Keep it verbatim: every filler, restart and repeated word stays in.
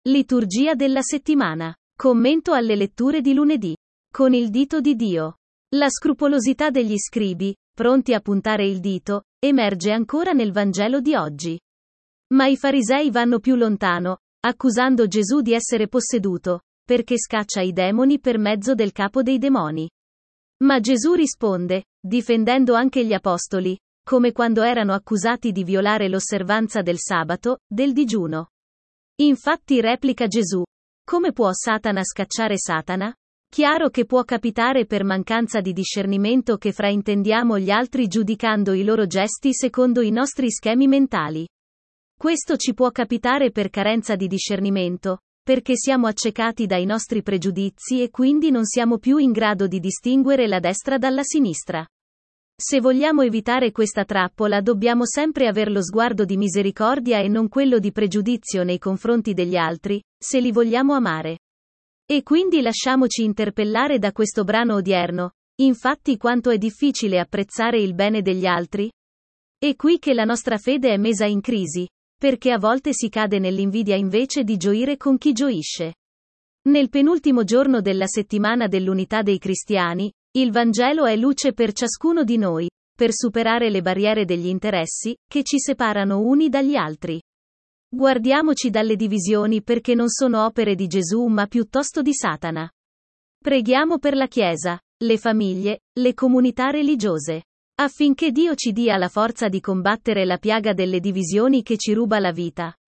Liturgia della settimana. Commento alle letture di lunedì. Con il dito di Dio. La scrupolosità degli scribi, pronti a puntare il dito, emerge ancora nel Vangelo di oggi. Ma i farisei vanno più lontano, accusando Gesù di essere posseduto, perché scaccia i demoni per mezzo del capo dei demoni. Ma Gesù risponde, difendendo anche gli apostoli, come quando erano accusati di violare l'osservanza del sabato, del digiuno. Infatti replica Gesù: come può Satana scacciare Satana? Chiaro che può capitare per mancanza di discernimento che fraintendiamo gli altri giudicando i loro gesti secondo i nostri schemi mentali. Questo ci può capitare per carenza di discernimento, perché siamo accecati dai nostri pregiudizi e quindi non siamo più in grado di distinguere la destra dalla sinistra. Se vogliamo evitare questa trappola dobbiamo sempre aver lo sguardo di misericordia e non quello di pregiudizio nei confronti degli altri, se li vogliamo amare. E quindi lasciamoci interpellare da questo brano odierno, infatti quanto è difficile apprezzare il bene degli altri? È qui che la nostra fede è messa in crisi, perché a volte si cade nell'invidia invece di gioire con chi gioisce. Nel penultimo giorno della settimana dell'unità dei cristiani, il Vangelo è luce per ciascuno di noi, per superare le barriere degli interessi, che ci separano uni dagli altri. Guardiamoci dalle divisioni perché non sono opere di Gesù ma piuttosto di Satana. Preghiamo per la Chiesa, le famiglie, le comunità religiose. Affinché Dio ci dia la forza di combattere la piaga delle divisioni che ci ruba la vita.